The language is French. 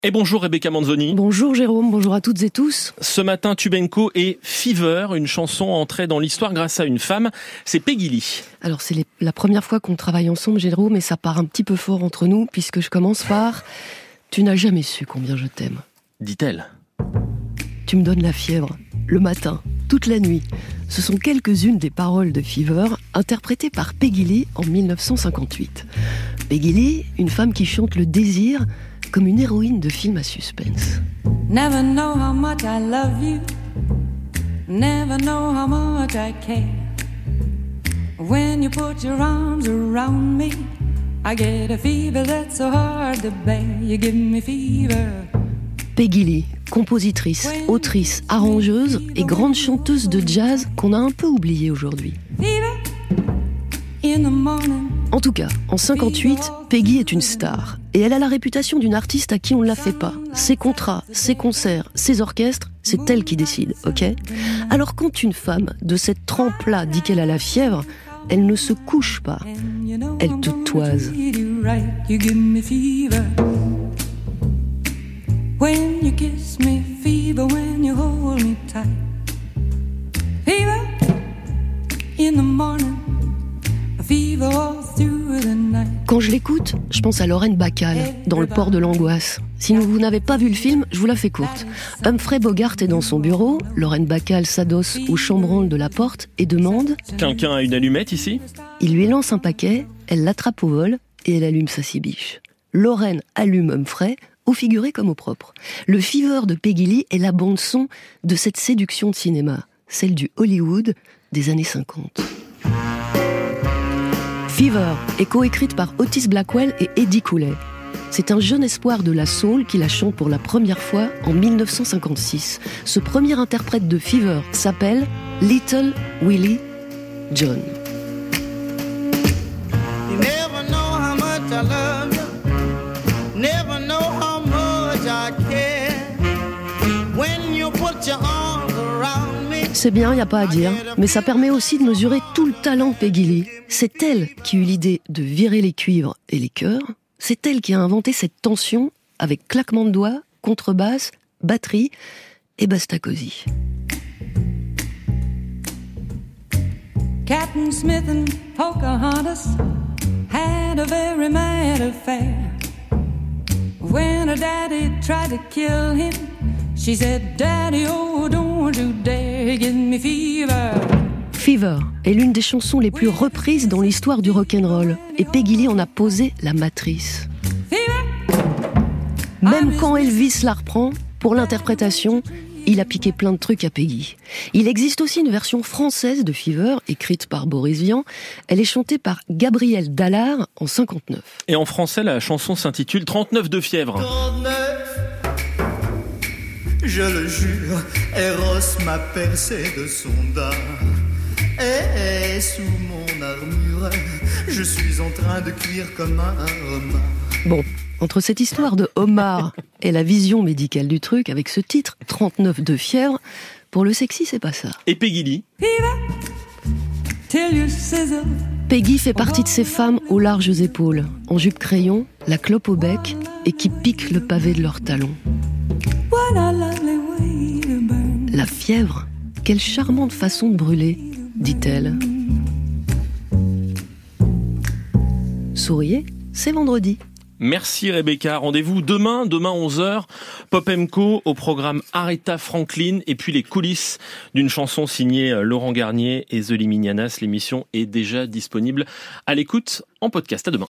Et bonjour Rebecca Manzoni. Bonjour Jérôme, bonjour à toutes et tous. Ce matin, Tubenko et Fever, une chanson entrée dans l'histoire grâce à une femme, c'est Peggy Lee. Alors c'est la première fois qu'on travaille ensemble Jérôme, et ça part un petit peu fort entre nous, puisque je commence par « Tu n'as jamais su combien je t'aime », dit-elle. Tu me donnes la fièvre, le matin, toute la nuit. Ce sont quelques-unes des paroles de Fever, interprétées par Peggy Lee en 1958. Peggy Lee, une femme qui chante le désir comme une héroïne de film à suspense. Never know how much I love you. Never know how much I care. When you put your arms around me, I get a fever that's so hard to bear. You give me fever. Peggy Lee, compositrice, autrice, arrangeuse et grande chanteuse de jazz qu'on a un peu oubliée aujourd'hui. En tout cas, en 58, Peggy est une star. Et elle a la réputation d'une artiste à qui on ne la fait pas. Ses contrats, ses concerts, ses orchestres, c'est elle qui décide, ok ? Alors quand une femme de cette trempe-là dit qu'elle a la fièvre, elle ne se couche pas. Elle te toise. When you kiss me, fever when you hold me tight. Fever in the morning, fever all through the night. Quand je l'écoute, je pense à Lorraine Bacall, dans Le port de l'angoisse. Si vous n'avez pas vu le film, je vous la fais courte. Humphrey Bogart est dans son bureau, Lorraine Bacall s'adosse au chambranle de la porte et demande « Quelqu'un a une allumette ici ?» Il lui lance un paquet, elle l'attrape au vol et elle allume sa cibiche. Lorraine allume Humphrey, au figuré comme au propre. Le Fever de Peggy Lee est la bande-son de cette séduction de cinéma, celle du Hollywood des années 50. Fever est coécrite par Otis Blackwell et Eddie Cooley. C'est un jeune espoir de la soul qui la chante pour la première fois en 1956. Ce premier interprète de Fever s'appelle Little Willie John. You never know how much I love you. Never know how much I care. When you put your arms around me. C'est bien, y a pas à dire, mais ça permet aussi de mesurer tout le talent de Peggy Lee. C'est elle qui eut l'idée de virer les cuivres et les chœurs. C'est elle qui a inventé cette tension avec claquement de doigts, contrebasse, batterie et bastacosie. Captain Smith and Pocahontas had a very mad affair. When her daddy tried to kill him, she said, Daddy, oh, don't you dare give me fever. Fever est l'une des chansons les plus reprises dans l'histoire du rock'n'roll, et Peggy Lee en a posé la matrice. Même quand Elvis la reprend, pour l'interprétation, il a piqué plein de trucs à Peggy. Il existe aussi une version française de Fever, écrite par Boris Vian. Elle est chantée par Gabriel Dallard en 59. Et en français, la chanson s'intitule 39 de fièvre. 39, je le jure, Eros m'a percé de son dard. Et sous mon armure, je suis en train de cuire comme un homard. Bon, entre cette histoire de homard et la vision médicale du truc, avec ce titre, 39 de fièvre, pour le sexy, c'est pas ça. Et Peggy Lee ? Peggy fait partie de ces femmes aux larges épaules, en jupe crayon, la clope au bec, et qui piquent le pavé de leurs talons. La fièvre, quelle charmante façon de brûler, dit-elle. Souriez, c'est vendredi. Merci Rebecca, rendez-vous demain 11h, Pop & Co au programme Aretha Franklin et puis les coulisses d'une chanson signée Laurent Garnier et The Liminianas. L'émission est déjà disponible à l'écoute en podcast. À demain.